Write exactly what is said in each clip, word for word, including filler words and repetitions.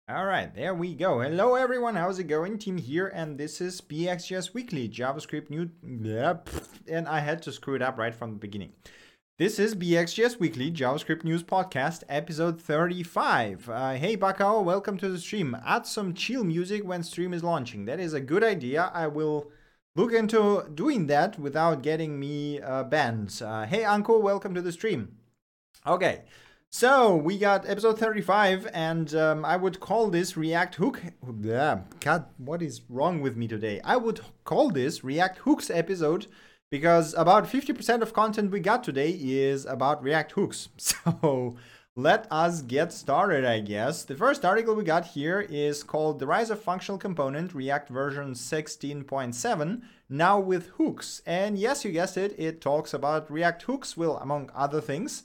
All right, there we go. Hello, everyone. How's it going? Team here, and this is B X J S Weekly JavaScript New. Yep, and I had to screw it up right from the beginning. This is B X J S Weekly JavaScript News Podcast, episode thirty-five. Uh, hey, Bakao, welcome to the stream. Add some chill music when stream is launching. That is a good idea. I will look into doing that without getting me uh, banned. Uh, hey, Uncle, welcome to the stream. Okay. So we got episode thirty-five, and um, I would call this React Hook. Yeah, God, what is wrong with me today? I would call this React Hooks episode because about fifty percent of content we got today is about React Hooks. So let us get started, I guess. The first article we got here is called The Rise of Functional Component, React version sixteen point seven, now with hooks. And yes, you guessed it, it talks about React Hooks, well, among other things.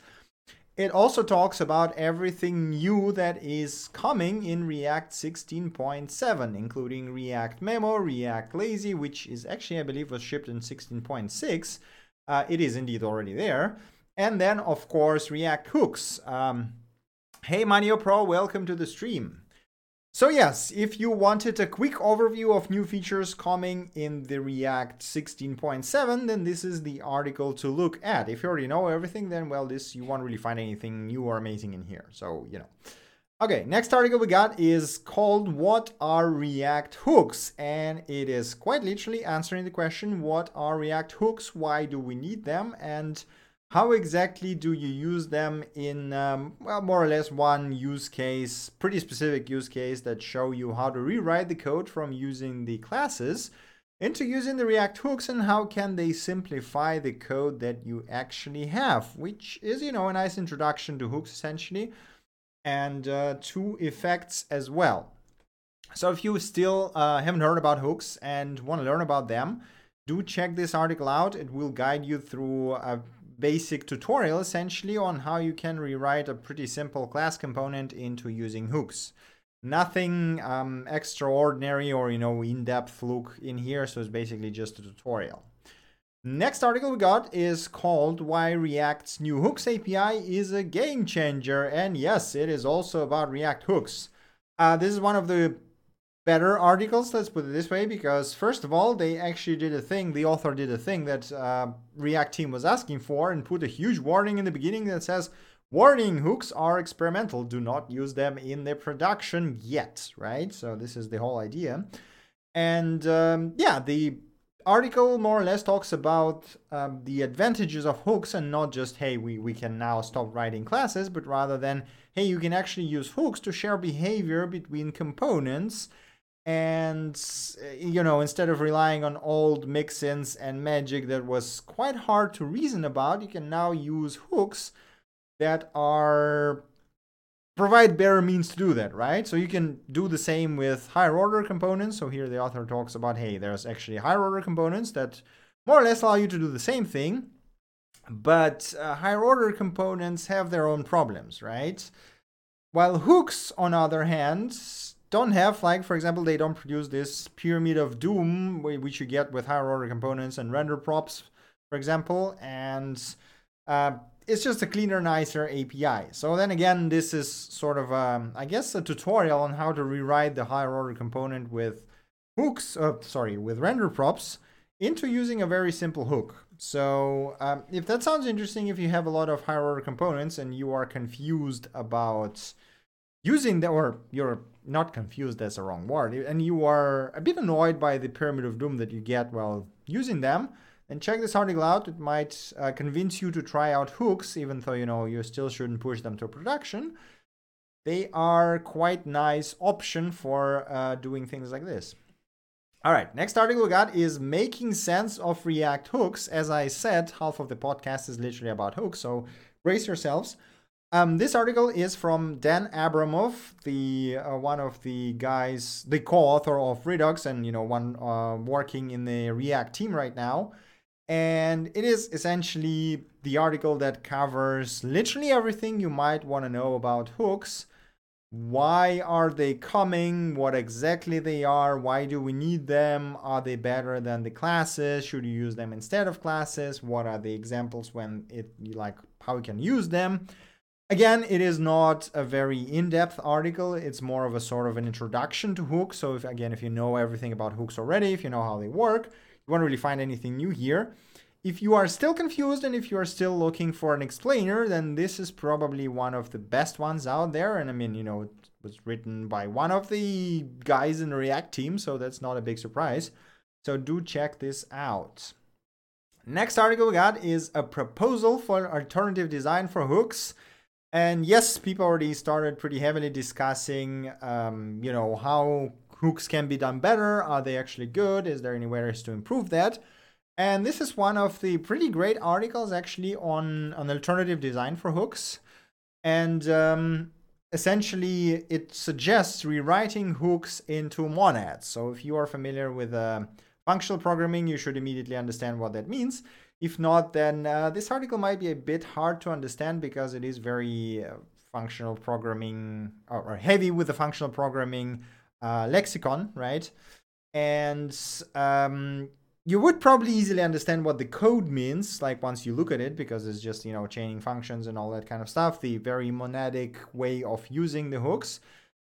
It also talks about everything new that is coming in React sixteen point seven, including React Memo, React Lazy, which is actually, I believe, was shipped in sixteen point six. Uh, it is indeed already there. And then, of course, React Hooks. Um, hey, Manio Pro, welcome to the stream. So yes, if you wanted a quick overview of new features coming in the React sixteen point seven, then this is the article to look at. If you already know everything, then well, this you won't really find anything new or amazing in here. So, you know. Okay, next article we got is called What Are React Hooks? And it is quite literally answering the question, what are React Hooks? Why do we need them? And how exactly do you use them in, um, well, more or less one use case, pretty specific use case that show you how to rewrite the code from using the classes into using the React hooks, and how can they simplify the code that you actually have, which is, you know, a nice introduction to hooks essentially, and uh, to effects as well. So if you still uh, haven't heard about hooks and want to learn about them, do check this article out. It will guide you through a basic tutorial essentially on how you can rewrite a pretty simple class component into using hooks. Nothing um, extraordinary or, you know, in-depth look in here, so it's basically just a tutorial. Next article we got is called Why React's New Hooks A P I is a Game Changer. And yes, it is also about React hooks. Uh, this is one of the better articles, let's put it this way, because first of all, they actually did a thing, the author did a thing that uh, React team was asking for and put a huge warning in the beginning that says, warning, hooks are experimental, do not use them in the production yet, right? So this is the whole idea. And um, yeah, the article more or less talks about um, the advantages of hooks, and not just, hey, we, we can now stop writing classes, but rather than, hey, you can actually use hooks to share behavior between components. And, you know, instead of relying on old mixins and magic that was quite hard to reason about, you can now use hooks that are provide better means to do that, right? So you can do the same with higher order components. So here the author talks about, hey, there's actually higher order components that more or less allow you to do the same thing, but uh, higher order components have their own problems, right? While hooks, on the other hand, don't have, like, for example, they don't produce this pyramid of doom, which you get with higher order components and render props, for example, and uh, it's just a cleaner, nicer A P I. So then again, this is sort of, um, I guess, a tutorial on how to rewrite the higher order component with hooks, uh, sorry, with render props into using a very simple hook. So um, if that sounds interesting, if you have a lot of higher order components and you are confused about using them, or you're not confused, that's the wrong word, and you are a bit annoyed by the pyramid of doom that you get while using them, then check this article out. It might uh, convince you to try out hooks, even though, you know, you still shouldn't push them to production. They are quite nice option for uh, doing things like this. All right, next article we got is Making Sense of React Hooks. As I said, half of the podcast is literally about hooks, so brace yourselves. Um, this article is from Dan Abramov, the uh, one of the guys, the co-author of Redux, and, you know, one uh, working in the React team right now. And it is essentially the article that covers literally everything you might want to know about hooks. Why are they coming? What exactly they are? Why do we need them? Are they better than the classes? Should you use them instead of classes? What are the examples when it, like, how you can use them? Again, it is not a very in-depth article. It's more of a sort of an introduction to hooks. So if, again, if you know everything about hooks already, if you know how they work, you won't really find anything new here. If you are still confused and if you are still looking for an explainer, then this is probably one of the best ones out there. And I mean, you know, it was written by one of the guys in the React team, so that's not a big surprise. So do check this out. Next article we got is a proposal for alternative design for hooks. And yes, people already started pretty heavily discussing, um, you know, how hooks can be done better. Are they actually good? Is there any ways to improve that? And this is one of the pretty great articles actually on an alternative design for hooks. And um, essentially, it suggests rewriting hooks into monads. So if you are familiar with uh, functional programming, you should immediately understand what that means. If not, then uh, this article might be a bit hard to understand because it is very uh, functional programming, or, or heavy with the functional programming uh, lexicon, right? And um, you would probably easily understand what the code means, like once you look at it, because it's just, you know, chaining functions and all that kind of stuff, the very monadic way of using the hooks.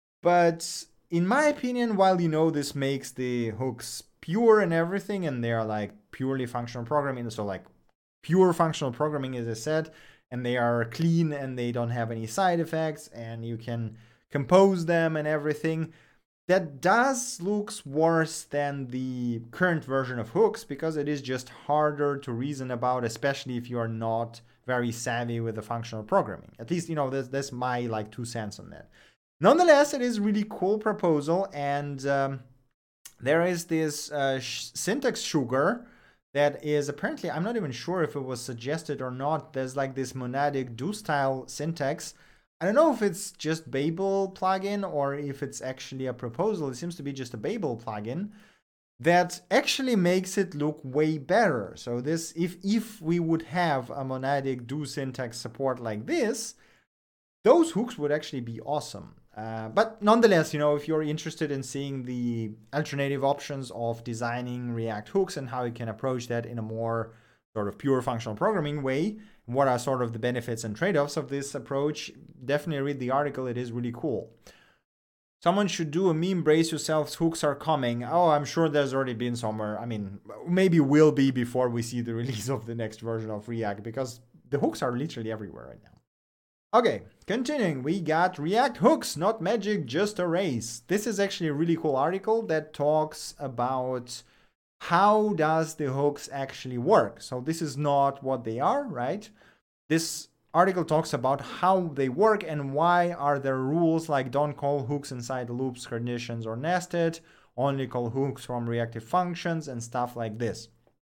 But in my opinion, while, you know, this makes the hooks pure and everything, and they are like purely functional programming, so like pure functional programming, as I said, and they are clean and they don't have any side effects, and you can compose them and everything, that does looks worse than the current version of hooks, because it is just harder to reason about, especially if you are not very savvy with the functional programming. At least, you know, that's, that's my like two cents on that. Nonetheless, it is a really cool proposal, and um, there is this uh, syntax sugar that is apparently, I'm not even sure if it was suggested or not. There's like this monadic do style syntax. I don't know if it's just Babel plugin or if it's actually a proposal. It seems to be just a Babel plugin that actually makes it look way better. So this, if if we would have a monadic do syntax support like this, those hooks would actually be awesome. Uh, but nonetheless, you know, if you're interested in seeing the alternative options of designing React hooks and how you can approach that in a more sort of pure functional programming way, what are sort of the benefits and trade-offs of this approach, definitely read the article. It is really cool. Someone should do a meme, brace yourselves, hooks are coming. Oh, I'm sure there's already been somewhere. I mean, maybe will be before we see the release of the next version of React, because the hooks are literally everywhere right now. Okay, continuing, we got React hooks, not magic, just a race. This is actually a really cool article that talks about how does the hooks actually work. So this is not what they are, right? This article talks about how they work and why are there rules like don't call hooks inside loops, conditions, or nested, only call hooks from reactive functions and stuff like this.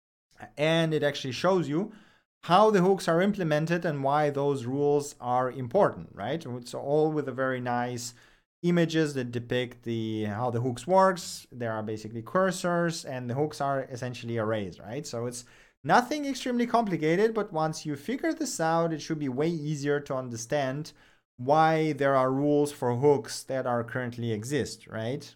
And it actually shows you how the hooks are implemented and why those rules are important, right? It's all with a very nice images that depict the how the hooks works. There are basically cursors and the hooks are essentially arrays, right? So it's nothing extremely complicated, but once you figure this out, it should be way easier to understand why there are rules for hooks that are currently exist, right?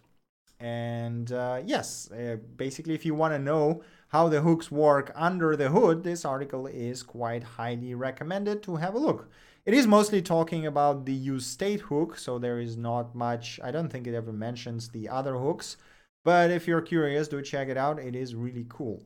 And uh, yes, uh, basically, if you want to know how the hooks work under the hood, this article is quite highly recommended to have a look. It is mostly talking about the useState hook, so there is not much. I don't think it ever mentions the other hooks, but if you're curious, do check it out. It is really cool.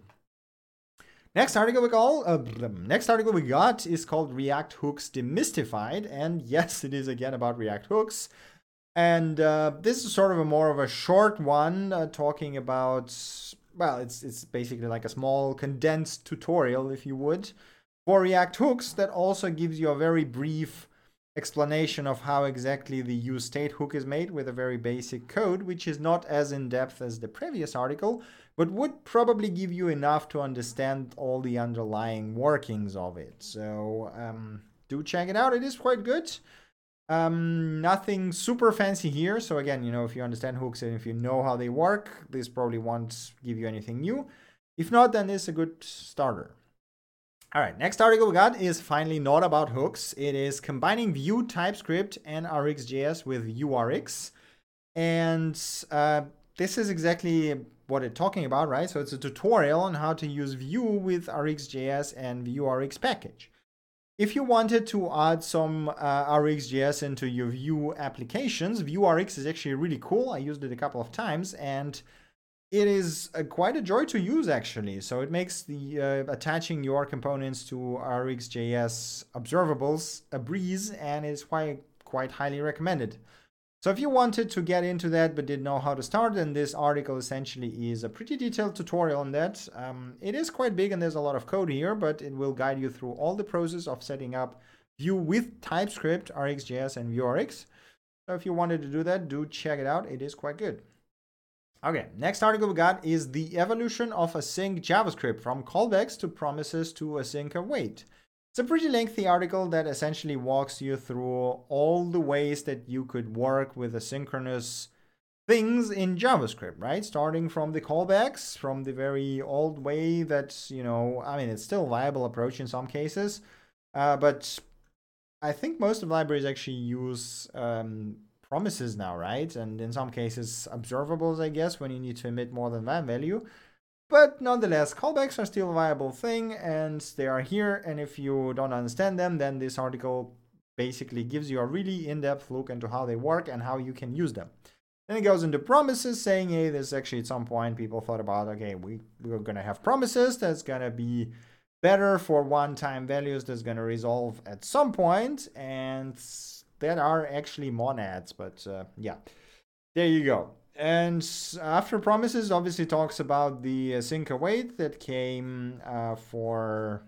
Next article we call, uh, next article we got is called React Hooks Demystified, and yes, it is again about React hooks. And uh, this is sort of a more of a short one, uh, talking about, well, it's it's basically like a small condensed tutorial, if you would, for React hooks that also gives you a very brief explanation of how exactly the useState hook is made with a very basic code, which is not as in-depth as the previous article, but would probably give you enough to understand all the underlying workings of it. So um, do check it out. It is quite good. Um, nothing super fancy here. So again, you know, if you understand hooks and if you know how they work, this probably won't give you anything new. If not, then it's a good starter. All right, next article we got is finally not about hooks. It is combining Vue, TypeScript, and R X J S with U R X. And uh, this is exactly what it's talking about, right? So it's a tutorial on how to use Vue with R X J S and Vue R X package. If you wanted to add some uh, RxJS into your Vue applications, VueRx is actually really cool. I used it a couple of times, and it is a, quite a joy to use, actually. So it makes the uh, attaching your components to RxJS observables a breeze, and it's quite, quite highly recommended. So if you wanted to get into that but didn't know how to start, then this article essentially is a pretty detailed tutorial on that. Um, it is quite big and there's a lot of code here, but it will guide you through all the process of setting up Vue with TypeScript, RxJS, and VueRx. So if you wanted to do that, do check it out. It is quite good. Okay, next article we got is the evolution of async JavaScript from callbacks to promises to async await. It's a pretty lengthy article that essentially walks you through all the ways that you could work with asynchronous things in JavaScript, right? Starting from the callbacks, from the very old way that, you know, I mean, it's still a viable approach in some cases, uh, but I think most of the libraries actually use um, promises now, right? And in some cases, observables, I guess, when you need to emit more than one value. But nonetheless, callbacks are still a viable thing, and they are here. And if you don't understand them, then this article basically gives you a really in-depth look into how they work and how you can use them. Then it goes into promises, saying, hey, this actually at some point people thought about, okay, we, we're going to have promises that's going to be better for one-time values that's going to resolve at some point, and that are actually monads. But uh, yeah, there you go. And after promises, obviously talks about the async await that came uh, for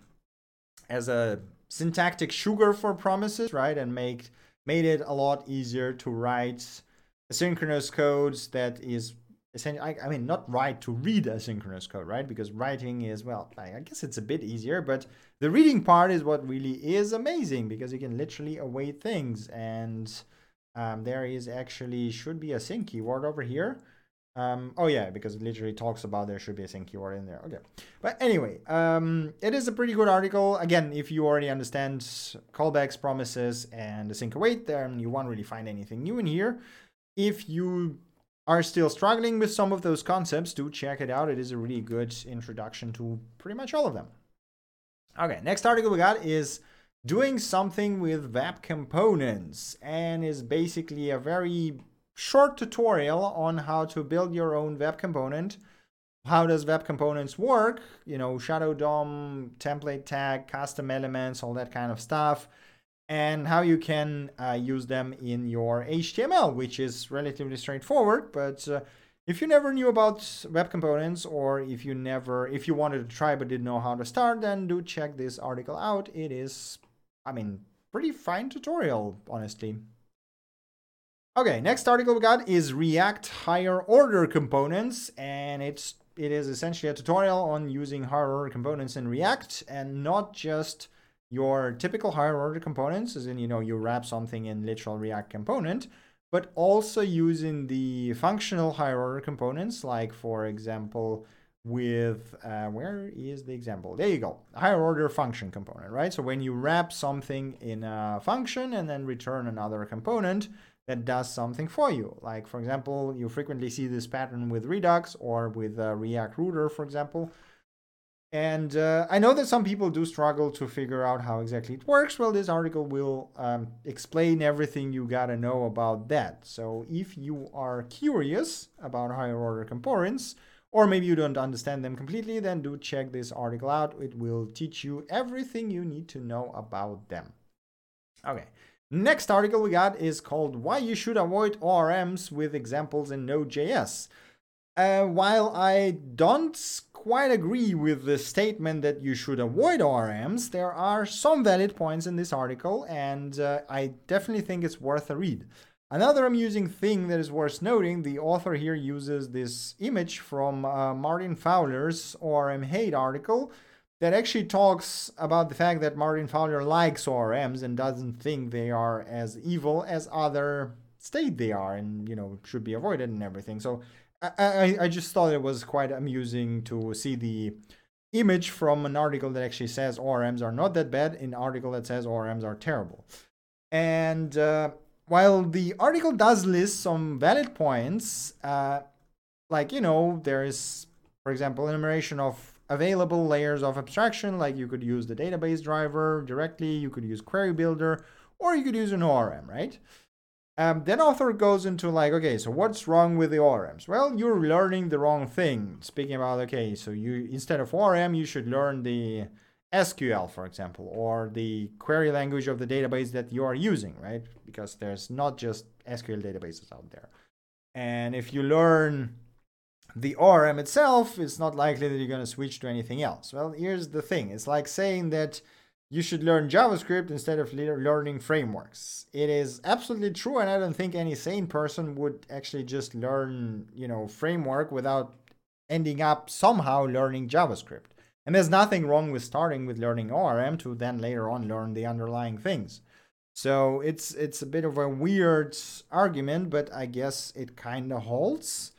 as a syntactic sugar for promises, right? And make made it a lot easier to write asynchronous codes that is essentially, I, I mean, not write to read asynchronous code, right? Because writing is, well, I guess it's a bit easier, but the reading part is what really is amazing, because you can literally await things. And Um, there is actually should be a sync keyword over here. Um, oh yeah, because it literally talks about there should be a sync keyword in there. Okay, but anyway, um, it is a pretty good article. Again, if you already understand callbacks, promises, and async await, then you won't really find anything new in here. If you are still struggling with some of those concepts, do check it out. It is a really good introduction to pretty much all of them. Okay, next article we got is doing something with web components, and is basically a very short tutorial on how to build your own web component. How does web components work? You know, shadow D O M, template tag, custom elements, all that kind of stuff, and how you can uh, use them in your H T M L, which is relatively straightforward. But uh, if you never knew about web components, or if you never, if you wanted to try but didn't know how to start, then do check this article out. It is, I mean, pretty fine tutorial, honestly. Okay, next article we got is React higher order components, and it's it is essentially a tutorial on using higher order components in React, and not just your typical higher order components, as in, you know, you wrap something in literal React component, but also using the functional higher order components, like for example, with, uh, where is the example? There you go, higher order function component, right? So when you wrap something in a function and then return another component that does something for you. Like, for example, you frequently see this pattern with Redux or with uh, React Router, for example. And uh, I know that some people do struggle to figure out how exactly it works. Well, this article will um, explain everything you gotta know about that. So if you are curious about higher order components, or maybe you don't understand them completely, then do check this article out. It will teach you everything you need to know about them. Okay, next article we got is called Why You Should Avoid O R Ms with Examples in Node.js. Uh, while I don't quite agree with the statement that you should avoid O R Ms, there are some valid points in this article, and uh, I definitely think it's worth a read. Another amusing thing that is worth noting, the author here uses this image from uh, Martin Fowler's O R M Hate article that actually talks about the fact that Martin Fowler likes O R Ms and doesn't think they are as evil as other state they are, and, you know, should be avoided and everything. So I, I, I just thought it was quite amusing to see the image from an article that actually says O R Ms are not that bad in an article that says O R Ms are terrible. And uh, while the article does list some valid points, uh, like, you know, there is, for example, enumeration of available layers of abstraction, like you could use the database driver directly, you could use query builder, or you could use an O R M, right? Um, then author goes into like, okay, so what's wrong with the O R Ms? Well, you're learning the wrong thing. Speaking about, okay, so you instead of O R M, you should learn the S Q L, for example, or the query language of the database that you are using, right? Because there's not just S Q L databases out there. And if you learn the O R M itself, it's not likely that you're going to switch to anything else. Well, here's the thing. It's like saying that you should learn JavaScript instead of learning frameworks. It is absolutely true, and I don't think any sane person would actually just learn, you know, framework without ending up somehow learning JavaScript. And there's nothing wrong with starting with learning O R M to then later on learn the underlying things. So it's it's a bit of a weird argument, but I guess it kind of holds.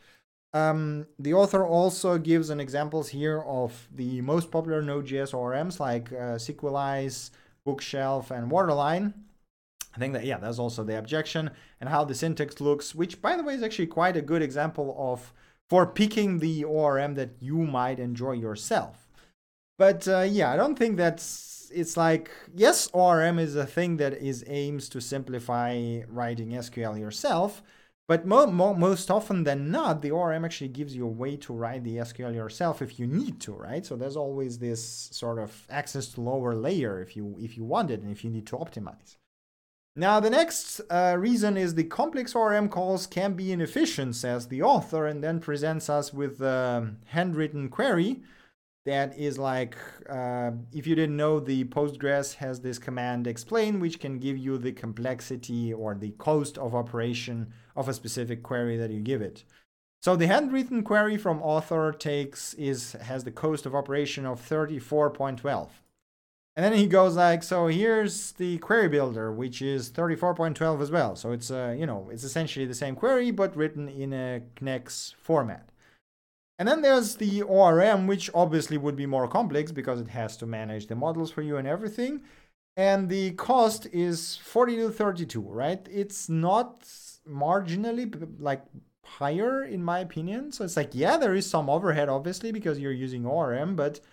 Um, the author also gives an examples here of the most popular Node.js O R Ms like uh, Sequelize, Bookshelf, and Waterline. I think that, yeah, that's also the objection, and how the syntax looks, which, by the way, is actually quite a good example of for picking the O R M that you might enjoy yourself. But uh, yeah, I don't think that's, it's like, yes, O R M is a thing that is aims to simplify writing S Q L yourself, but mo mo most often than not, the O R M actually gives you a way to write the S Q L yourself if you need to, right? So there's always this sort of access to lower layer if you if you want it and if you need to optimize. Now, the next uh, reason is the complex O R M calls can be inefficient, says the author, and then presents us with a handwritten query that is like, uh, if you didn't know, the Postgres has this command explain, which can give you the complexity or the cost of operation of a specific query that you give it. So the handwritten query from author takes is has the cost of operation of thirty-four point one two. And then he goes like, so here's the query builder, which is thirty-four point one two as well. So it's uh, you know, it's essentially the same query, but written in a Knex format. And then there's the O R M, which obviously would be more complex because it has to manage the models for you and everything. And the cost is forty-two thirty-two, right? It's not marginally like higher in my opinion. So it's like, yeah, there is some overhead obviously because you're using O R M, but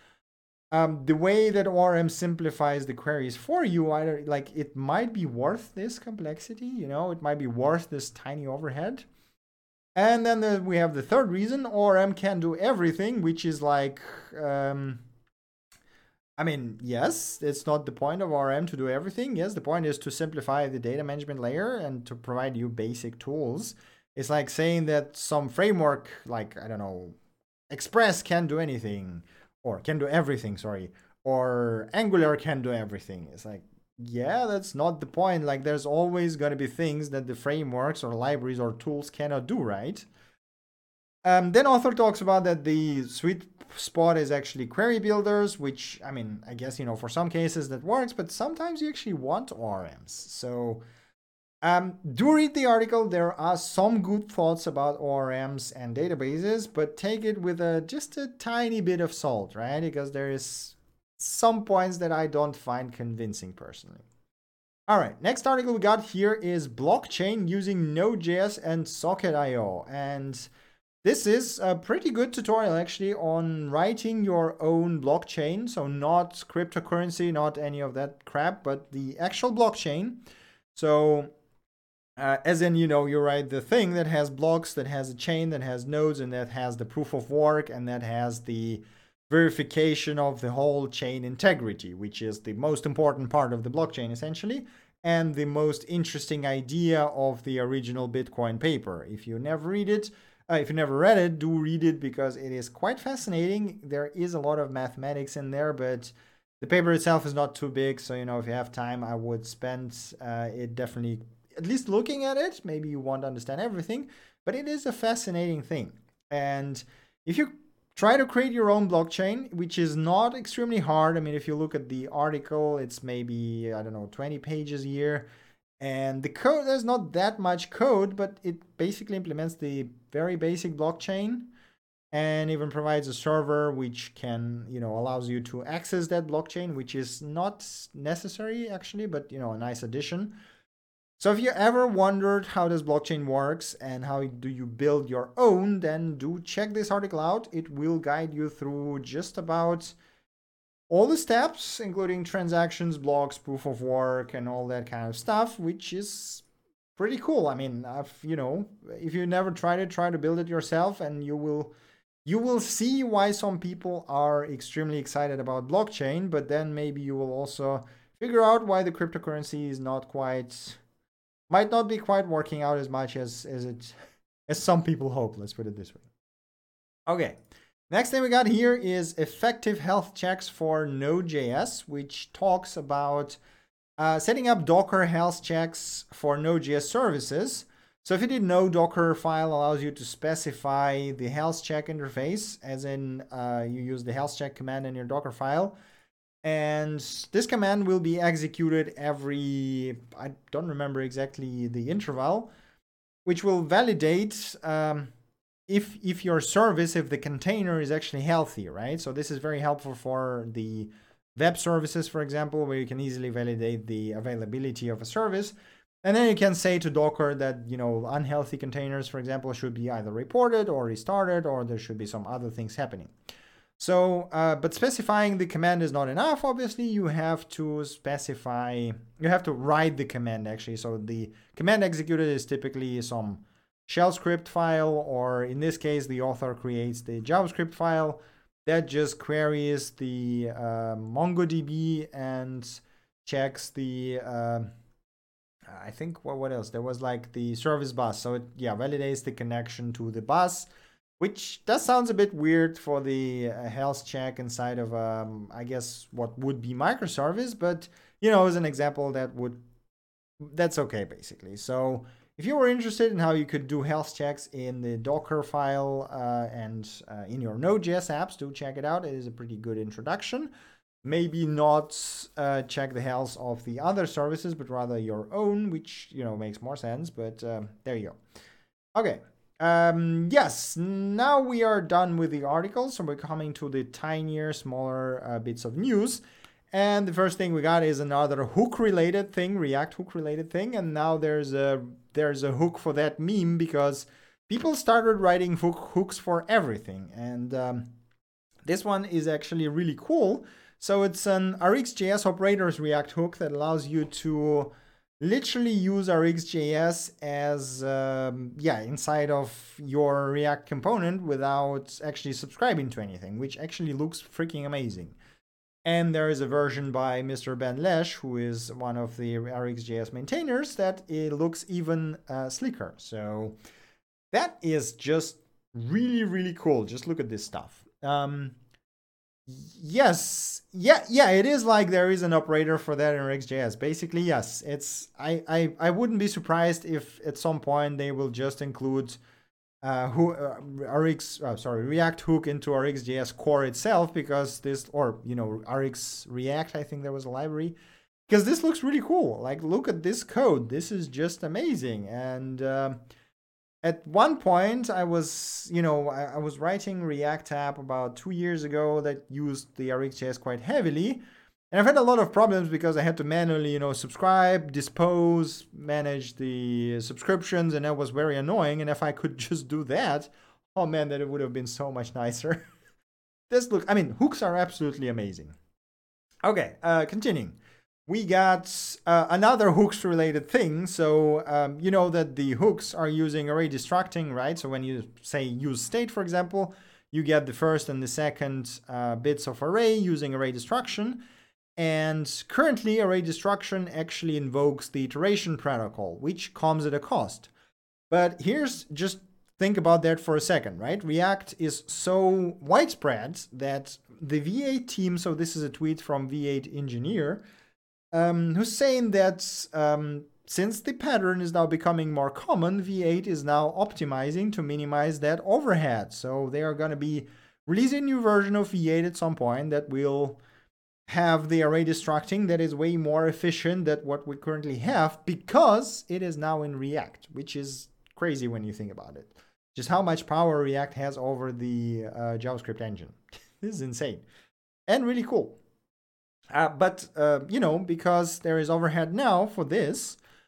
um, the way that O R M simplifies the queries for you, either like it might be worth this complexity, you know, it might be worth this tiny overhead. And then the, we have the third reason, O R M can do everything, which is like, um, I mean, yes, it's not the point of O R M to do everything. Yes, the point is to simplify the data management layer and to provide you basic tools. It's like saying that some framework, like, I don't know, Express can do anything, or can do everything, sorry, or Angular can do everything. It's like, yeah, that's not the point. Like, there's always going to be things that the frameworks or libraries or tools cannot do, right? Um, then author talks about that the sweet spot is actually query builders, which, I mean, I guess, you know, for some cases that works, but sometimes you actually want O R Ms. So um, do read the article. There are some good thoughts about O R Ms and databases, but take it with a just a tiny bit of salt, right? Because there is some points that I don't find convincing personally. All right, next article we got here is blockchain using Node.js and Socket dot i o. And this is a pretty good tutorial actually on writing your own blockchain. So not cryptocurrency, not any of that crap, but the actual blockchain. So uh, as in, you know, you write the thing that has blocks, that has a chain, that has nodes, and that has the proof of work, and that has the verification of the whole chain integrity, which is the most important part of the blockchain essentially, and the most interesting idea of the original Bitcoin paper. If you never read it, uh, if you never read it, do read it because it is quite fascinating. There is a lot of mathematics in there, but the paper itself is not too big. So, you know, if you have time, I would spend uh, it definitely at least looking at it. Maybe you won't understand everything, but it is a fascinating thing. And if you try to create your own blockchain, which is not extremely hard. I mean, if you look at the article, it's maybe, I don't know, twenty pages here. And the code, there's not that much code, but it basically implements the very basic blockchain and even provides a server which can, you know, allows you to access that blockchain, which is not necessary actually, but, you know, a nice addition. So if you ever wondered how this blockchain works and how do you build your own, then do check this article out. It will guide you through just about all the steps, including transactions, blocks, proof of work, and all that kind of stuff, which is pretty cool. I mean, I've, you know, if you never tried it, try to build it yourself, and you will you will see why some people are extremely excited about blockchain, but then maybe you will also figure out why the cryptocurrency is not quite, might not be quite working out as much as, as it as some people hope. Let's put it this way. Okay. Next thing we got here is effective health checks for Node.js, which talks about uh, setting up Docker health checks for Node.js services. So if you didn't know, Docker file allows you to specify the health check interface, as in uh, you use the health check command in your Docker file. And this command will be executed every, I don't remember exactly the interval, which will validate um, if, if your service, if the container is actually healthy, right? So this is very helpful for the web services, for example, where you can easily validate the availability of a service. And then you can say to Docker that, you know, unhealthy containers, for example, should be either reported or restarted, or there should be some other things happening. So, uh, but specifying the command is not enough. Obviously, you have to specify, you have to write the command actually. So the command executed is typically some shell script file, or in this case, the author creates the JavaScript file that just queries the uh, MongoDB and checks the, uh, I think, what, what else? There was like the service bus. So it, yeah, validates the connection to the bus, which that sounds a bit weird for the uh, health check inside of, um, I guess, what would be microservice. But, you know, as an example, that would, that's okay, basically. So if you were interested in how you could do health checks in the Docker file uh, and uh, in your Node.js apps, do check it out. It is a pretty good introduction. Maybe not uh, check the health of the other services, but rather your own, which, you know, makes more sense. But um, there you go. Okay. Um, yes, now we are done with the article. So we're coming to the tinier, smaller uh, bits of news. And the first thing we got is another hook-related thing, React hook-related thing. And now there's a there's a hook for that meme, because people started writing hook hooks for everything. And um, this one is actually really cool. So it's an RxJS operators React hook that allows you to literally use RxJS as, um, yeah, inside of your React component without actually subscribing to anything, which actually looks freaking amazing. And there is a version by Mister Ben Lesh, who is one of the RxJS maintainers, that it looks even uh, slicker. So that is just really, really cool. Just look at this stuff. Um, Yes, yeah, yeah, it is like there is an operator for that in RxJS. Basically, yes, it's, I, I, I wouldn't be surprised if at some point they will just include uh, who, uh, Rx, uh, sorry, React hook into RxJS core itself, because this, or, you know, Rx React, I think there was a library, because this looks really cool. Like, look at this code. This is just amazing. And um, at one point, I was, you know, I, I was writing React app about two years ago that used the RxJS quite heavily. And I've had a lot of problems because I had to manually, you know, subscribe, dispose, manage the subscriptions, and that was very annoying. And if I could just do that, oh man, that it would have been so much nicer. This look, I mean, hooks are absolutely amazing. Okay, uh, continuing. We got uh, another hooks related thing. So um, you know that the hooks are using array destructing, right? So when you say use state, for example, you get the first and the second uh, bits of array using array destruction. And currently array destruction actually invokes the iteration protocol, which comes at a cost. But here's, just think about that for a second, right? React is so widespread that the V eight team, so this is a tweet from V eight engineer, Um, who's saying that um, since the pattern is now becoming more common, V eight is now optimizing to minimize that overhead. So they are going to be releasing a new version of V eight at some point that will have the array destructing that is way more efficient than what we currently have, because it is now in React, which is crazy when you think about it. Just how much power React has over the uh, JavaScript engine. This is insane and really cool. Uh, but, uh, you know, because there is overhead now for this,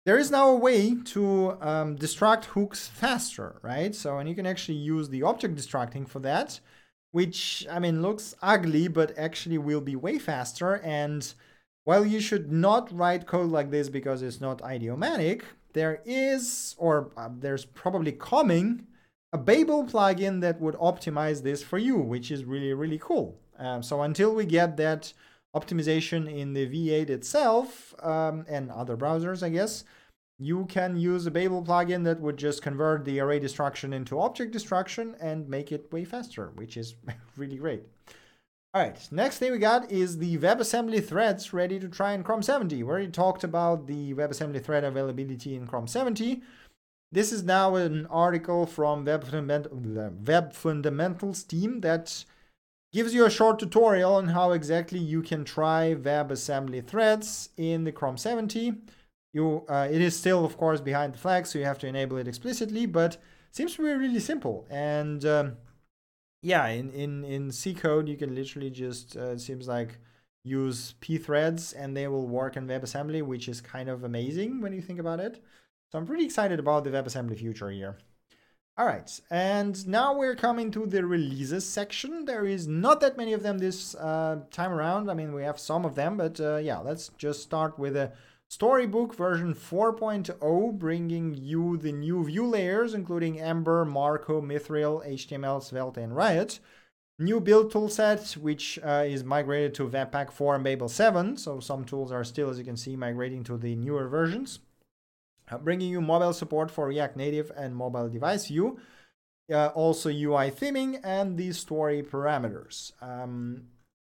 there is now a way to um, destruct hooks faster, right? So, and you can actually use the object destructing for that, which, I mean, looks ugly, but actually will be way faster. And while you should not write code like this because it's not idiomatic, there is, or uh, there's probably coming, a Babel plugin that would optimize this for you, which is really, really cool. Um, so until we get that optimization in the V eight itself um, and other browsers, I guess, you can use a Babel plugin that would just convert the array destruction into object destruction and make it way faster, which is really great. All right, next thing we got is the WebAssembly threads ready to try in Chrome seventy. We already talked about the WebAssembly thread availability in Chrome seventy. This is now an article from Web, Fundament Web Fundamentals team that gives you a short tutorial on how exactly you can try WebAssembly threads in the Chrome seventy. You, uh, it is still, of course, behind the flag, so you have to enable it explicitly, but seems to be really simple. And um, yeah, in, in, in C code, you can literally just, uh, it seems like, use pthreads and they will work in WebAssembly, which is kind of amazing when you think about it. So I'm pretty excited about the WebAssembly future here. All right, and now we're coming to the releases section. There is not that many of them this uh, time around. I mean, we have some of them, but uh, yeah, let's just start with a Storybook version four point oh, bringing you the new view layers, including Ember, Marco, Mithril, H T M L, Svelte, and Riot. New build toolset, which uh, is migrated to Webpack four and Babel seven. So some tools are still, as you can see, migrating to the newer versions. Uh, bringing you mobile support for React Native and mobile device view. Uh, also U I theming and the story parameters. Um,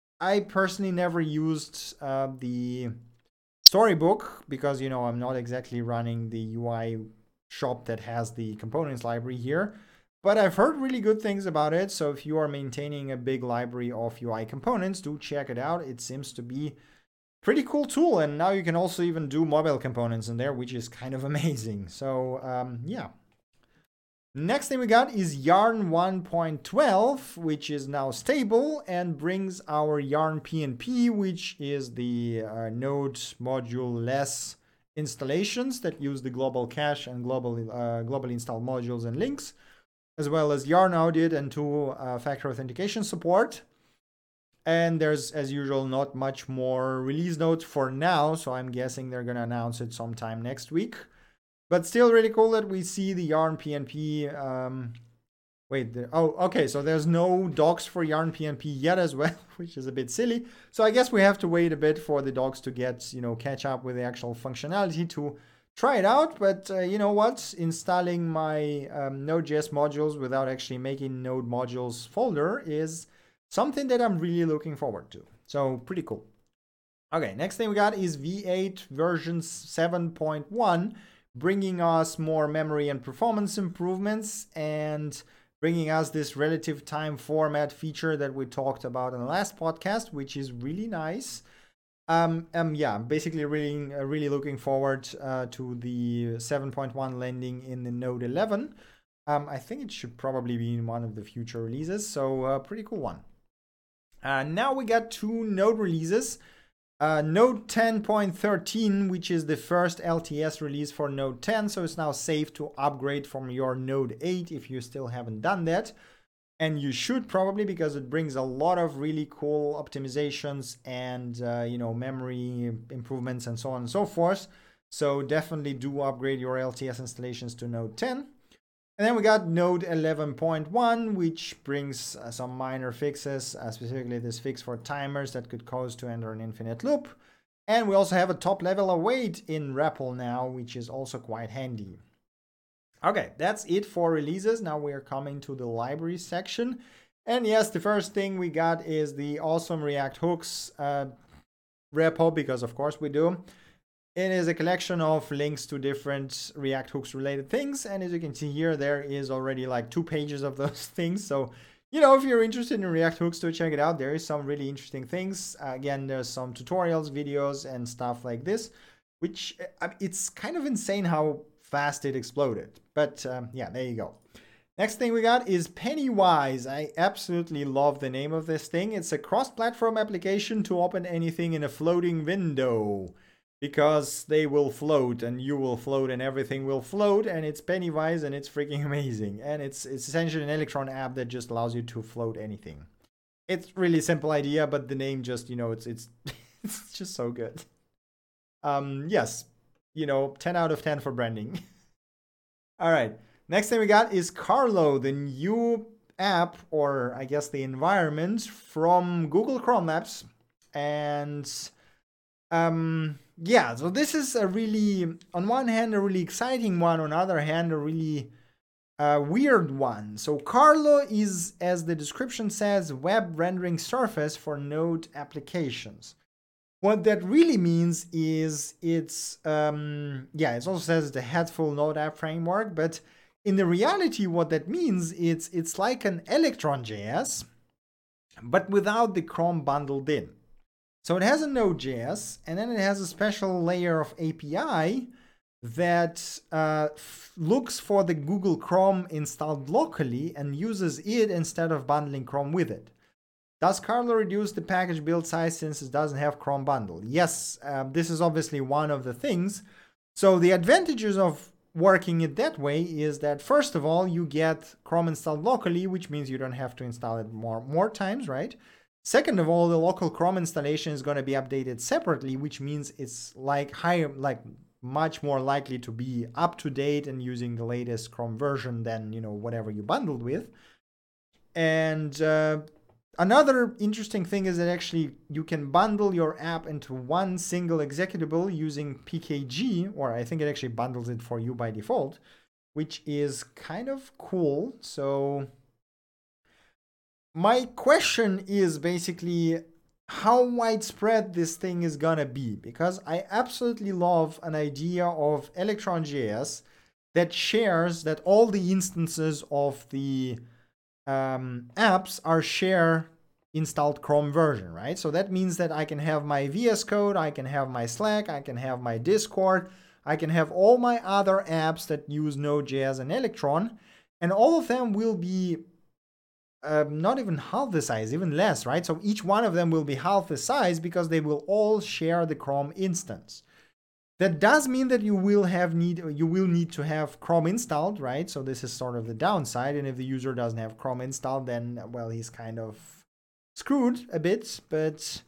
I personally never used uh, the Storybook because, you know, I'm not exactly running the U I shop that has the components library here. But I've heard really good things about it. So if you are maintaining a big library of U I components, do check it out. It seems to be pretty cool tool, and now you can also even do mobile components in there, which is kind of amazing. So um, yeah. Next thing we got is Yarn one point twelve, which is now stable and brings our Yarn P N P, which is the uh, node module-less installations that use the global cache and global uh, globally installed modules and links, as well as Yarn audit and two-factor uh, authentication support. And there's, as usual, not much more release notes for now, so I'm guessing they're going to announce it sometime next week. But still really cool that we see the Yarn P N P. Um, wait, there, oh, okay, so there's no docs for Yarn P N P yet as well, which is a bit silly. So I guess we have to wait a bit for the docs to get, you know, catch up with the actual functionality to try it out. But uh, you know what? Installing my um, Node.js modules without actually making Node modules folder is something that I'm really looking forward to. So pretty cool. Okay, next thing we got is V eight version seven point one, bringing us more memory and performance improvements and bringing us this relative time format feature that we talked about in the last podcast, which is really nice. Um, um yeah, basically really, uh, really looking forward uh, to the seven point one landing in the Node eleven. Um, I think it should probably be in one of the future releases, so uh, pretty cool one. Uh, now we got two Node releases. Uh, Node ten point thirteen, which is the first L T S release for Node ten, so it's now safe to upgrade from your Node eight if you still haven't done that. And you should probably, because it brings a lot of really cool optimizations and uh, you know, memory improvements and so on and so forth. So definitely do upgrade your L T S installations to Node ten. And then we got Node eleven point one, which brings uh, some minor fixes, uh, specifically this fix for timers that could cause to enter an infinite loop. And we also have a top level await in R E P L now, which is also quite handy. Okay, that's it for releases. Now we are coming to the library section. And yes, the first thing we got is the awesome React Hooks uh, repo, because of course we do. It is a collection of links to different React Hooks related things. And as you can see here, there is already like two pages of those things. So, you know, if you're interested in React Hooks, to check it out. There is some really interesting things. Uh, again, there's some tutorials, videos, and stuff like this, which uh, it's kind of insane how fast it exploded. But um, yeah, there you go. Next thing we got is Pennywise. I absolutely love the name of this thing. It's a cross-platform application to open anything in a floating window. because they will float and you will float and everything will float, and it's Pennywise and it's freaking amazing. And it's it's essentially an Electron app that just allows you to float anything. It's really simple idea, but the name just, you know, it's it's it's just so good. Um, yes, you know, ten out of ten for branding. All right, next thing we got is Carlo, the new app, or I guess the environment from Google Chrome Labs. And um, yeah, so this is a really, on one hand, a really exciting one, on the other hand, a really uh, weird one. So Carlo is, as the description says, web rendering surface for Node applications. What that really means is it's, um, yeah, it also says the headful Node app framework, but in the reality, what that means is it's like an Electron J S, but without the Chrome bundled in. So it has a Node.js, and then it has a special layer of A P I that uh, looks for the Google Chrome installed locally and uses it instead of bundling Chrome with it. Does Carlo reduce the package build size since it doesn't have Chrome bundle? Yes, uh, this is obviously one of the things. So the advantages of working it that way is that, first of all, you get Chrome installed locally, which means you don't have to install it more, more times, right? Second of all, the local Chrome installation is going to be updated separately, which means it's like higher, like much more likely to be up to date and using the latest Chrome version than, you know, whatever you bundled with. And uh, another interesting thing is that actually you can bundle your app into one single executable using P K G, or I think it actually bundles it for you by default, which is kind of cool. So my question is basically how widespread this thing is gonna be, because I absolutely love an idea of Electron J S that shares that all the instances of the um, apps are share installed Chrome version, right? So that means that I can have my V S Code, I can have my Slack, I can have my Discord, I can have all my other apps that use Node.js and Electron, and all of them will be Um, not even half the size, even less, right? So each one of them will be half the size because they will all share the Chrome instance. That does mean that you will have need you will need to have Chrome installed, right? So this is sort of the downside. And if the user doesn't have Chrome installed, then well, he's kind of screwed a bit. But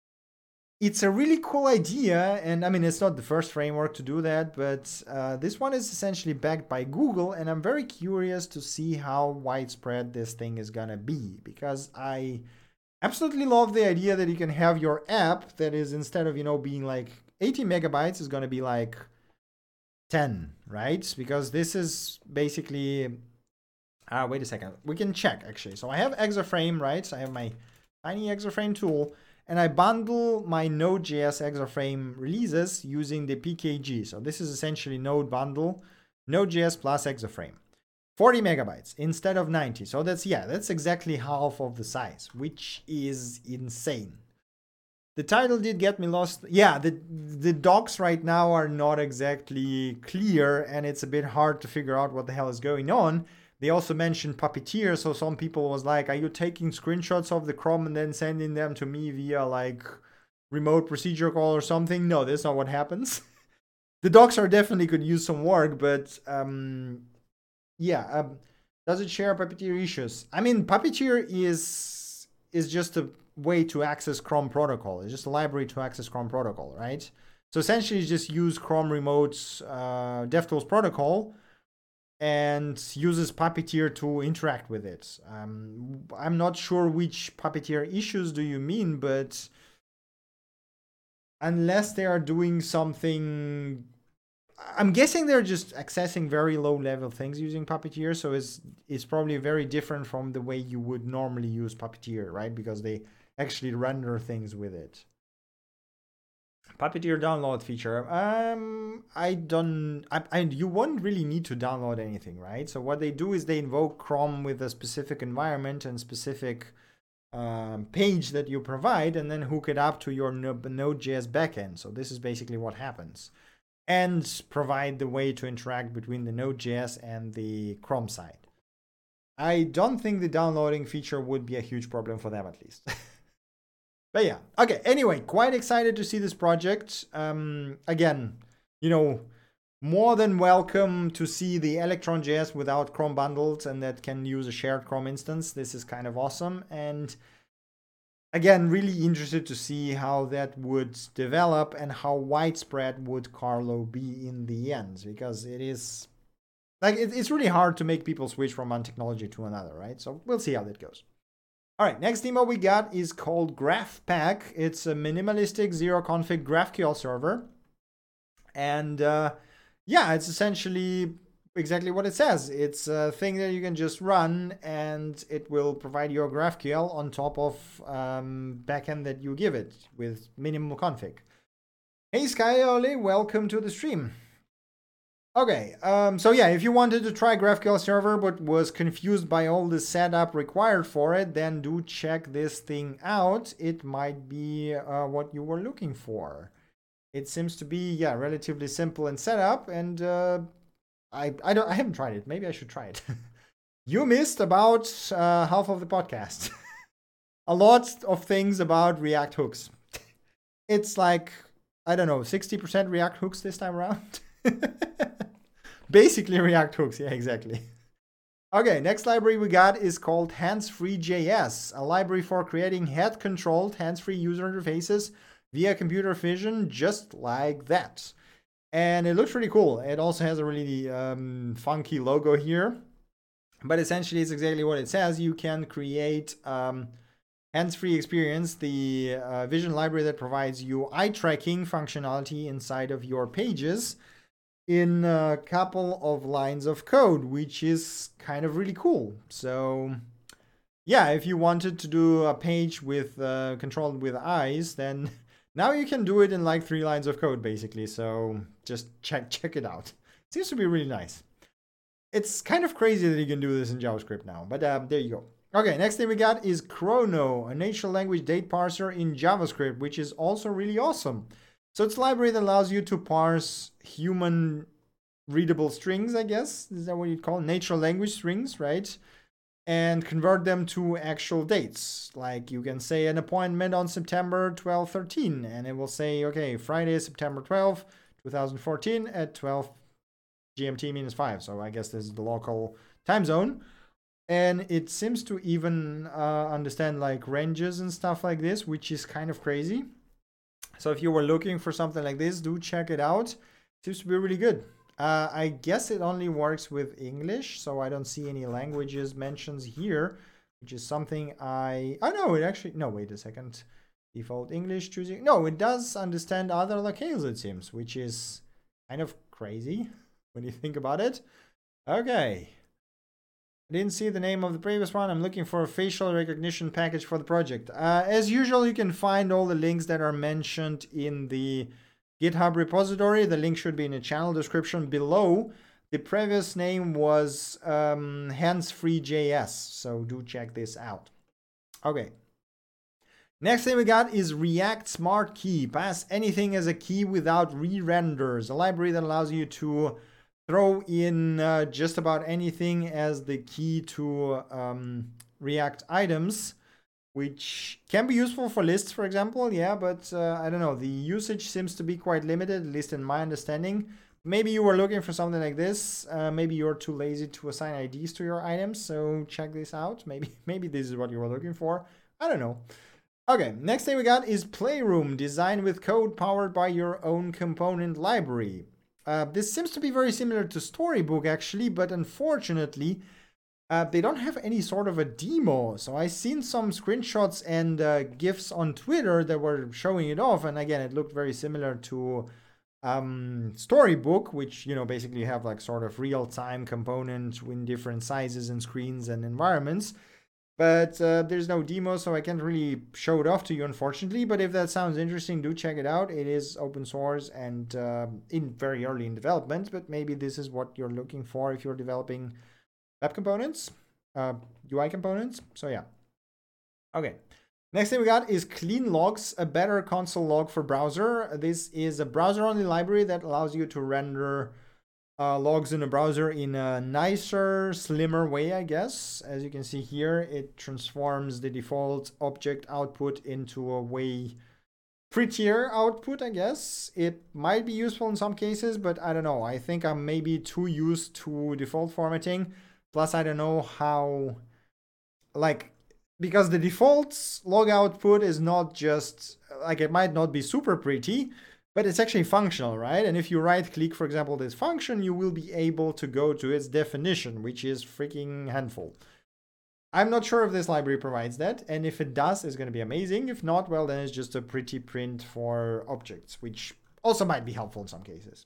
it's a really cool idea, and I mean, it's not the first framework to do that, but uh, this one is essentially backed by Google, and I'm very curious to see how widespread this thing is gonna be, because I absolutely love the idea that you can have your app that is, instead of, you know, being like eighty megabytes, is gonna be like ten, right? Because this is basically, uh, wait a second, we can check actually. So I have Exaframe, right? So I have my tiny Exaframe tool, and I bundle my Node.js Exaframe releases using the P K G. So this is essentially Node bundle, Node.js plus Exaframe. forty megabytes instead of ninety. So that's, yeah, that's exactly half of the size, which is insane. The title did get me lost. Yeah, the, the docs right now are not exactly clear, and it's a bit hard to figure out what the hell is going on. They also mentioned Puppeteer, so some people was like, are you taking screenshots of the Chrome and then sending them to me via like remote procedure call or something? No, that's not what happens. The docs are definitely could use some work, but um, yeah, um, does it share Puppeteer issues? I mean, Puppeteer is is just a way to access Chrome protocol. It's just a library to access Chrome protocol, right? So essentially, you just use Chrome Remote's uh, DevTools protocol and uses Puppeteer to interact with it. Um, I'm not sure which Puppeteer issues do you mean, but unless they are doing something, I'm guessing they're just accessing very low level things using Puppeteer, so it's, it's probably very different from the way you would normally use Puppeteer, right? Because they actually render things with it. Puppeteer download feature. Um, I don't. I, I you won't really need to download anything, right? So what they do is they invoke Chrome with a specific environment and specific um, page that you provide, and then hook it up to your Node.js backend. So this is basically what happens, and provide the way to interact between the Node.js and the Chrome side. I don't think the downloading feature would be a huge problem for them, at least. But yeah, okay. Anyway, quite excited to see this project. Um, again, you know, more than welcome to see the Electron J S without Chrome bundles and that can use a shared Chrome instance. This is kind of awesome. And again, really interested to see how that would develop and how widespread would Carlo be in the end, because it is like it, it's really hard to make people switch from one technology to another, right? So we'll see how that goes. All right, next demo we got is called GraphPack. It's a minimalistic zero config GraphQL server. And uh, yeah, it's essentially exactly what it says. It's a thing that you can just run and it will provide your GraphQL on top of um, backend that you give it with minimal config. Hey Skyoli, welcome to the stream. Okay, um, so yeah, if you wanted to try GraphQL Server but was confused by all the setup required for it, then do check this thing out. It might be uh, what you were looking for. It seems to be, yeah, relatively simple in setup, and uh, I I don't I haven't tried it. Maybe I should try it. You missed about uh, half of the podcast. A lot of things about React hooks. It's like, I don't know, sixty percent React hooks this time around. Basically React hooks, yeah, exactly. Okay, next library we got is called Hands-Free.js, a library for creating head-controlled hands-free user interfaces via computer vision, just like that. And it looks really cool. It also has a really um, funky logo here. But essentially, it's exactly what it says. You can create um, hands-free experience, the uh, vision library that provides you eye tracking functionality inside of your pages in a couple of lines of code, which is kind of really cool. So yeah, if you wanted to do a page with uh, controlled with eyes, then now you can do it in like three lines of code, basically. So just check check it out. It seems to be really nice. It's kind of crazy that you can do this in JavaScript now, but uh, there you go. Okay, next thing we got is Chrono, a natural language date parser in JavaScript, which is also really awesome. So it's a library that allows you to parse human readable strings, I guess. Is that what you'd call natural language strings, right? And convert them to actual dates. Like you can say an appointment on September twelfth, thirteen, and it will say, okay, Friday, September twelfth, twenty fourteen at twelve G M T minus five. So I guess this is the local time zone. And it seems to even uh, understand like ranges and stuff like this, which is kind of crazy. So if you were looking for something like this, do check it out. It seems to be really good. Uh, I guess it only works with English, so I don't see any languages mentions here, which is something I... Oh, no, it actually... No, wait a second. Default English choosing... No, it does understand other locales, it seems, which is kind of crazy when you think about it. Okay. I didn't see the name of the previous one. I'm looking for a facial recognition package for the project. Uh, as usual, you can find all the links that are mentioned in the GitHub repository. The link should be in the channel description below. The previous name was um, Hands-Free.js, so do check this out. Okay. Next thing we got is React Smart Key. Pass anything as a key without re-renders. A library that allows you to throw in uh, just about anything as the key to um, React items, which can be useful for lists, for example. Yeah, but uh, I don't know. The usage seems to be quite limited, at least in my understanding. Maybe you were looking for something like this. Uh, maybe you're too lazy to assign I Ds to your items, so check this out. Maybe, maybe this is what you were looking for. I don't know. Okay, next thing we got is Playroom, designed with code powered by your own component library. Uh, this seems to be very similar to Storybook, actually, but unfortunately, uh, they don't have any sort of a demo. So I've seen some screenshots and uh, GIFs on Twitter that were showing it off. And again, it looked very similar to um, Storybook, which, you know, basically have like sort of real-time components in different sizes and screens and environments. But uh, there's no demo, so I can't really show it off to you, unfortunately. But if that sounds interesting, do check it out. It is open source and uh, in very early in development, but maybe this is what you're looking for if you're developing web components, uh, U I components. So yeah. Okay. Next thing we got is Clean Logs, a better console log for browser. This is a browser-only library that allows you to render uh, logs in the browser in a nicer, slimmer way, I guess. As you can see here, it transforms the default object output into a way prettier output, I guess. It might be useful in some cases, but I don't know. I think I'm maybe too used to default formatting. Plus, I don't know how, like, because the default log output is not just, like, it might not be super pretty, but it's actually functional, right? And if you right click, for example, this function, you will be able to go to its definition, which is freaking handful. I'm not sure if this library provides that, and if it does, it's going to be amazing. If not, well, then it's just a pretty print for objects, which also might be helpful in some cases.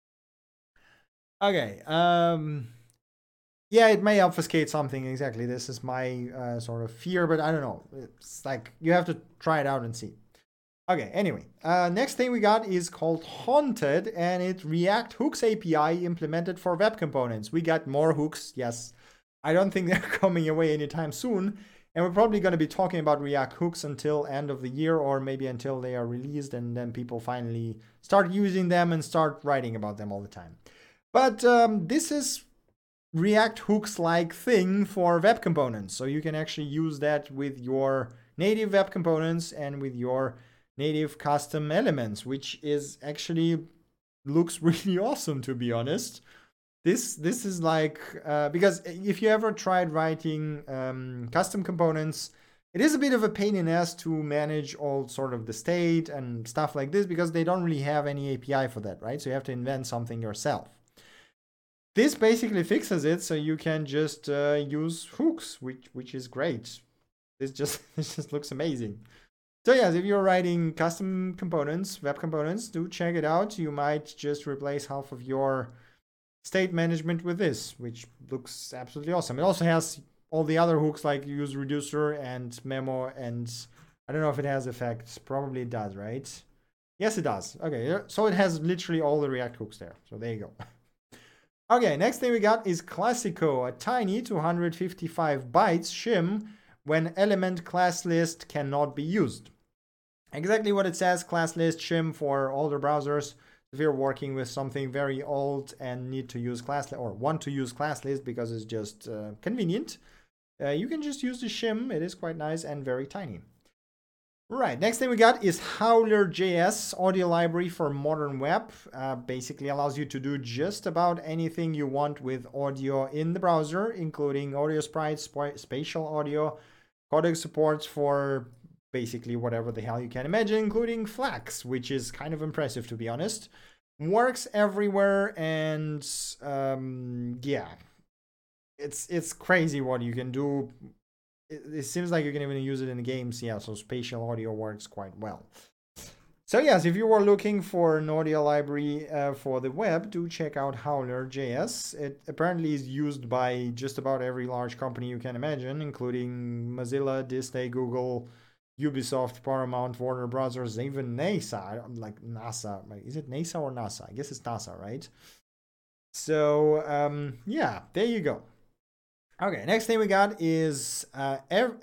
Okay, um, yeah, it may obfuscate something, exactly. This is my uh, sort of fear, but I don't know. It's like, you have to try it out and see. Okay, anyway, uh, next thing we got is called Haunted, and it React Hooks A P I implemented for web components. We got more hooks, yes. I don't think they're coming away anytime soon, and we're probably going to be talking about React hooks until end of the year, or maybe until they are released, and then people finally start using them and start writing about them all the time. But um, this is React hooks-like thing for web components, so you can actually use that with your native web components and with your native custom elements, which is actually looks really awesome, to be honest. This this is like, uh, because if you ever tried writing um, custom components, it is a bit of a pain in the ass to manage all sort of the state and stuff like this, because they don't really have any A P I for that, right? So you have to invent something yourself. This basically fixes it, so you can just uh, use hooks, which which is great. This just this just looks amazing. So yes, if you're writing custom components, web components, do check it out. You might just replace half of your state management with this, which looks absolutely awesome. It also has all the other hooks like use reducer and memo, and I don't know if it has effects. Probably it does, right? Yes, it does. Okay, so it has literally all the React hooks there. So there you go. Okay, next thing we got is Classico, a tiny two hundred fifty-five bytes shim when element class list cannot be used. Exactly what it says, class list shim for older browsers. If you're working with something very old and need to use class or want to use class list because it's just uh, convenient, uh, you can just use the shim. It is quite nice and very tiny. Right, next thing we got is Howler J S, audio library for modern web. Uh, basically allows you to do just about anything you want with audio in the browser, including audio sprites, sp spatial audio, codec supports for basically whatever the hell you can imagine, including FLACS, which is kind of impressive, to be honest. Works everywhere, and um, yeah, it's it's crazy what you can do. It, it seems like you can even use it in the games, yeah, so spatial audio works quite well. So yes, if you were looking for an audio library uh, for the web, do check out Howler J S. It apparently is used by just about every large company you can imagine, including Mozilla, Disney, Google, Ubisoft, Paramount, Warner Brothers, even NASA, like NASA. Is it NASA or NASA? I guess it's NASA, right? So, um, yeah, there you go. Okay, next thing we got is uh, R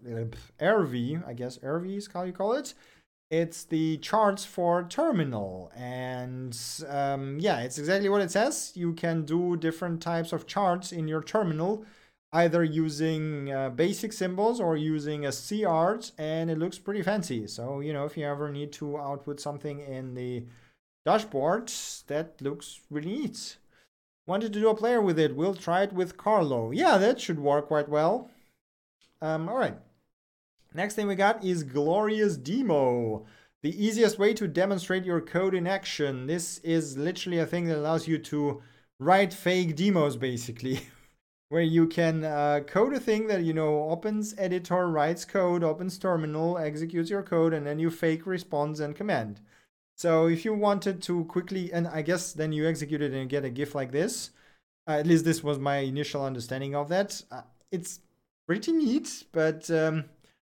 V, I guess R V is how you call it. It's the charts for terminal, and um, yeah, it's exactly what it says. You can do different types of charts in your terminal, either using uh, basic symbols or using a C art, and it looks pretty fancy. So, you know, if you ever need to output something in the dashboard, that looks really neat. Wanted to do a player with it. We'll try it with Carlo. Yeah, that should work quite well. Um, all right. Next thing we got is Glorious Demo, the easiest way to demonstrate your code in action. This is literally a thing that allows you to write fake demos, basically. Where you can uh, code a thing that, you know, opens editor, writes code, opens terminal, executes your code, and then you fake response and command. So if you wanted to quickly, and I guess then you execute it and get a GIF like this, uh, at least this was my initial understanding of that. Uh, it's pretty neat, but um,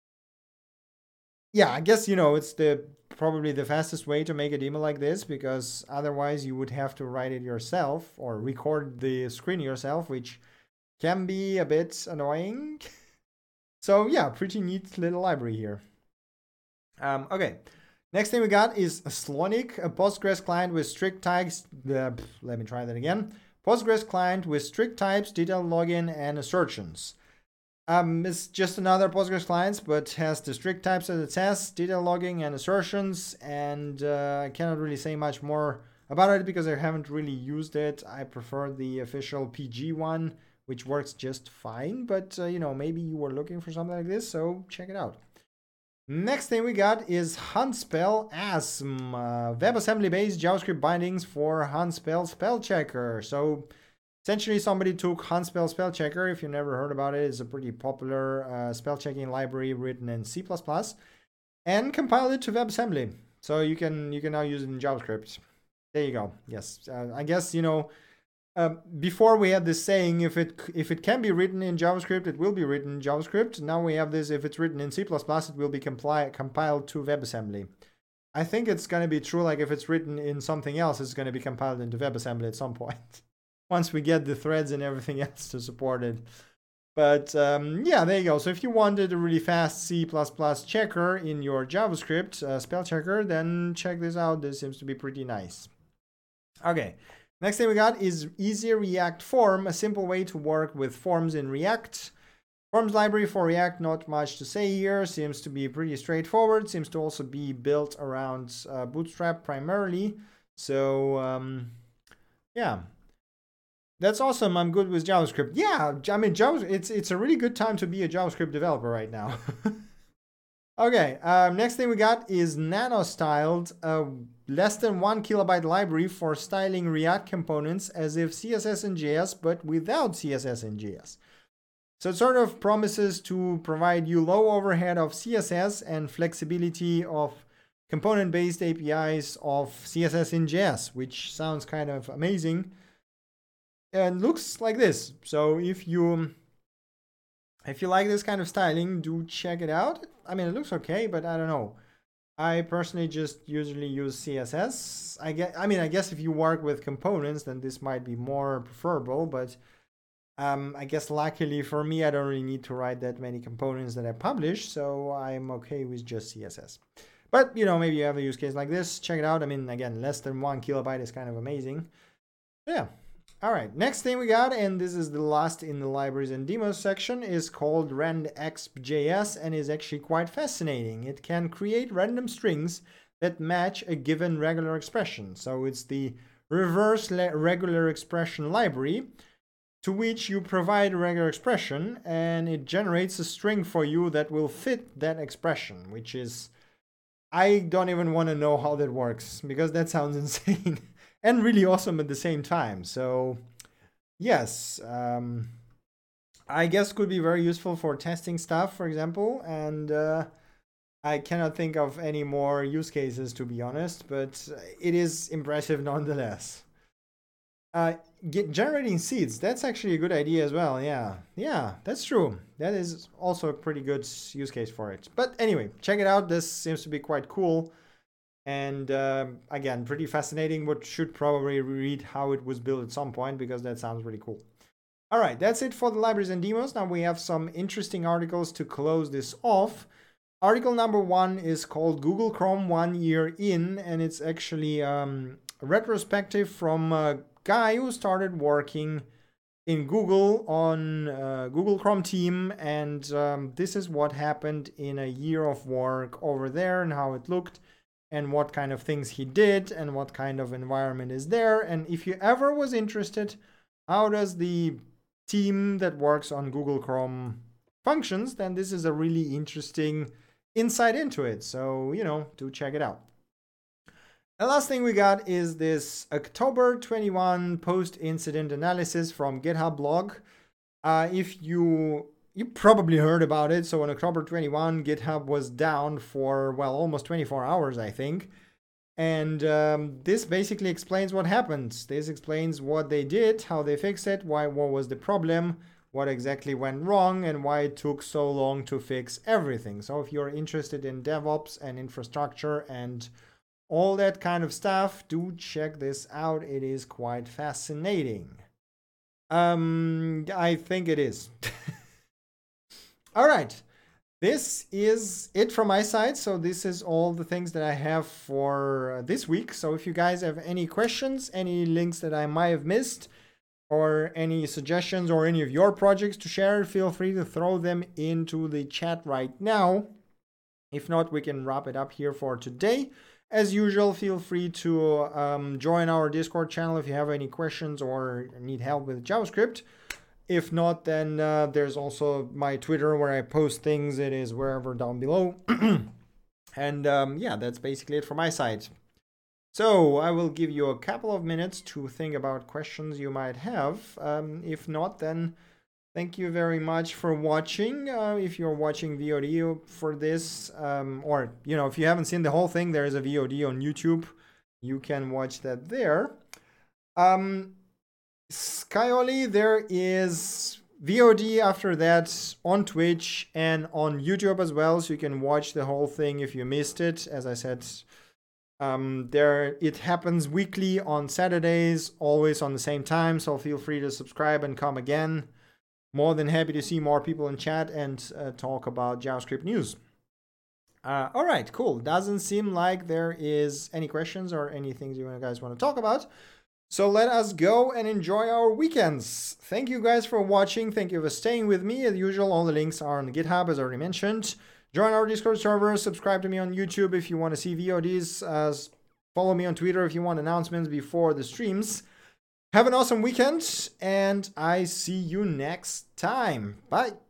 yeah, I guess, you know, it's the probably the fastest way to make a demo like this, because otherwise you would have to write it yourself or record the screen yourself, which can be a bit annoying. So yeah, pretty neat little library here. Um, okay, next thing we got is Slonic, a Postgres client with strict tags. Uh, let me try that again. Postgres client with strict types, detailed login, and assertions. Um, it's just another Postgres client, but has the strict types as it says, detailed logging and assertions, and uh, I cannot really say much more about it because I haven't really used it. I prefer the official P G one, which works just fine, but uh, you know, maybe you were looking for something like this, so check it out. Next thing we got is Hunspell A S M, uh, WebAssembly-based JavaScript bindings for Hunspell spell checker. So essentially somebody took Hunspell spell checker. If you never heard about it, it's a pretty popular uh, spell checking library written in C plus plus, and compiled it to WebAssembly. So you can you can now use it in JavaScript. There you go. Yes, uh, I guess, you know, Uh, before we had this saying, if it if it can be written in JavaScript, it will be written in JavaScript. Now we have this, if it's written in C plus plus, it will be compli compiled to WebAssembly. I think it's going to be true, like if it's written in something else, it's going to be compiled into WebAssembly at some point. Once we get the threads and everything else to support it. But um, yeah, there you go. So if you wanted a really fast C plus plus checker in your JavaScript uh, spell checker, then check this out. This seems to be pretty nice. Okay. Next thing we got is Easy React Form, a simple way to work with forms in React. Forms library for React, not much to say here. Seems to be pretty straightforward. Seems to also be built around uh, Bootstrap primarily. So um, yeah, that's awesome. I'm good with JavaScript. Yeah, I mean, Java, it's it's a really good time to be a JavaScript developer right now. Okay, um, next thing we got is NanoStyled, a less than one kilobyte library for styling React components as if C S S and J S, but without C S S and J S. So it sort of promises to provide you low overhead of C S S and flexibility of component-based A P Is of C S S and J S, which sounds kind of amazing and looks like this. So if you if you like this kind of styling, do check it out. I mean, it looks okay, but I don't know. I personally just usually use C S S. I get, I mean, I guess if you work with components, then this might be more preferable, but um, I guess luckily for me, I don't really need to write that many components that I publish, so I'm okay with just C S S. But, you know, maybe you have a use case like this, check it out. I mean, again, less than one kilobyte is kind of amazing. Yeah. All right, next thing we got, and this is the last in the libraries and demos section, is called RandExp.js and is actually quite fascinating. It can create random strings that match a given regular expression. So it's the reverse regular expression library to which you provide a regular expression and it generates a string for you that will fit that expression, which is, I don't even want to know how that works because that sounds insane. And really awesome at the same time. So yes, um, I guess could be very useful for testing stuff, for example. And uh, I cannot think of any more use cases, to be honest, but it is impressive nonetheless. Uh, get, generating seeds, that's actually a good idea as well. Yeah, yeah, that's true. That is also a pretty good use case for it. But anyway, check it out. This seems to be quite cool. And uh, again, pretty fascinating. What should probably read how it was built at some point because that sounds really cool. All right, that's it for the libraries and demos. Now we have some interesting articles to close this off. Article number one is called Google Chrome One Year In, and it's actually um, a retrospective from a guy who started working in Google on uh, Google Chrome team, and um, this is what happened in a year of work over there and how it looked, and what kind of things he did, and what kind of environment is there. And if you ever was interested, how does the team that works on Google Chrome functions, then this is a really interesting insight into it. So, you know, do check it out. The last thing we got is this October twenty-first post-incident analysis from GitHub blog. Uh, if you You probably heard about it. So on October twenty-first, GitHub was down for, well, almost twenty-four hours, I think. And um, this basically explains what happened. This explains what they did, how they fixed it, why, what was the problem, what exactly went wrong, and why it took so long to fix everything. So if you're interested in DevOps and infrastructure and all that kind of stuff, do check this out. It is quite fascinating. Um, I think it is. All right, this is it from my side. So this is all the things that I have for this week. So if you guys have any questions, any links that I might have missed, or any suggestions or any of your projects to share, feel free to throw them into the chat right now. If not, we can wrap it up here for today. As usual, feel free to um, join our Discord channel if you have any questions or need help with JavaScript. If not, then uh, there's also my Twitter where I post things. It is wherever down below. And um, yeah, that's basically it from my side. So I will give you a couple of minutes to think about questions you might have. Um, if not, then thank you very much for watching. Uh, if you're watching V O D for this, um, or you know, if you haven't seen the whole thing, there is a V O D on YouTube. You can watch that there. Um, Skyoli, there is V O D after that on Twitch and on YouTube as well, so you can watch the whole thing if you missed it. As I said, um, there it happens weekly on Saturdays, always on the same time. So feel free to subscribe and come again. More than happy to see more people in chat and uh, talk about JavaScript news. Uh, all right, cool. Doesn't seem like there is any questions or anything you guys want to talk about. So let us go and enjoy our weekends. Thank you guys for watching. Thank you for staying with me. As usual, all the links are on GitHub, as already mentioned. Join our Discord server. Subscribe to me on YouTube if you want to see V O Ds. Uh, follow me on Twitter if you want announcements before the streams. Have an awesome weekend, and I see you next time. Bye.